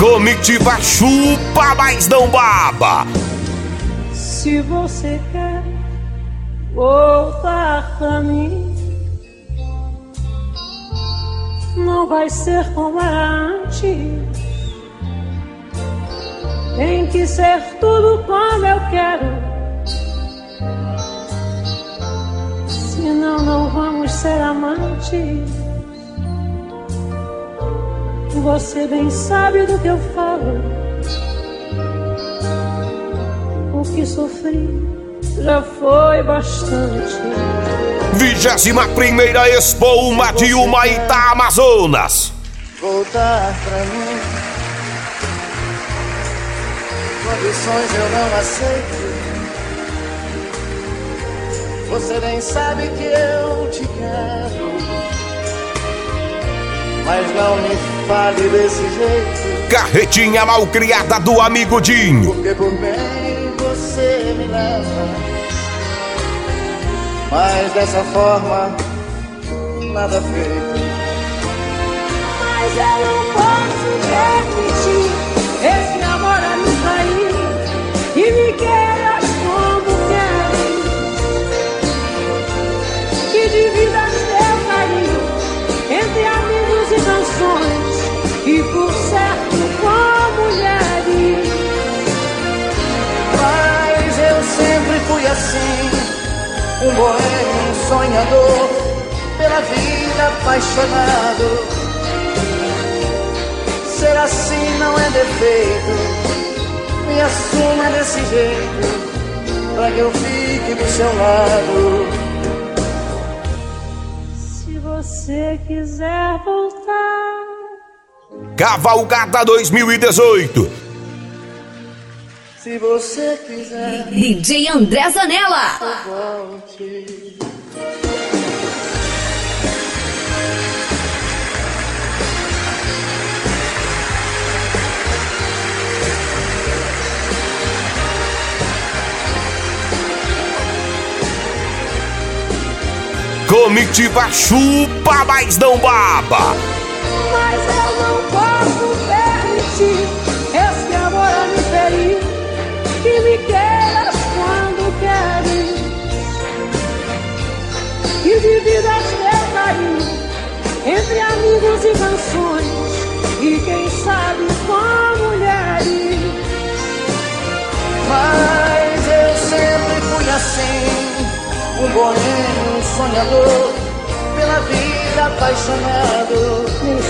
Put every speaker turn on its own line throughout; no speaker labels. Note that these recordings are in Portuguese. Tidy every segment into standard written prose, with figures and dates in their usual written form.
Comitiva chupa, mas não baba.
Se você quer voltar pra mim, não vai ser como era antes. Tem que ser tudo como eu quero, senão não vamos ser amantes. Você bem sabe do que eu falo. O que sofri já foi bastante.
21ª Expo Uma de Humaitá, Amazonas.
Voltar pra mim, condições eu não aceito. Você bem sabe que eu te quero, mas não me fale desse jeito.
Carretinha malcriada do amigo Dinho.
Porque por bem você me leva, mas dessa forma nada feito.
Mas eu não posso permitir esse amor a me trair e me queiras como queres, que dividas teu carinho entre amigos e canções, e por certo com mulheres.
Mas eu sempre fui assim, um boêmio, um sonhador, pela vida apaixonado. Ser assim não é defeito, me assuma desse jeito, pra que eu fique do seu lado.
Se você quiser voltar,
Cavalgada 2018.
Se você quiser,
DJ André Zanella.
volte.
Comitiva chupa, mas não baba.
mas eu não posso permitir esse amor a me ferir, que me queiras quando queres, que dividas teu carinho entre amigos e canções, e quem sabe com mulheres.
Mas eu sempre fui assim, um boêmio, um sonhador, pela vida apaixonado.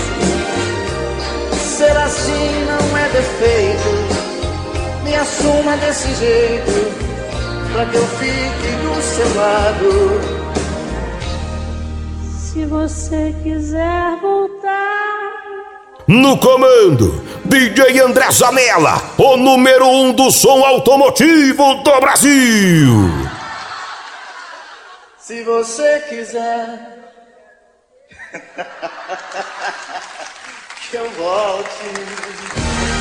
Ser assim não é defeito, me assuma desse jeito, pra que eu fique do seu lado.
Se você quiser voltar,
No comando, DJ André Zanella, o número 1 do som automotivo do Brasil.
Se você quiser que eu volte.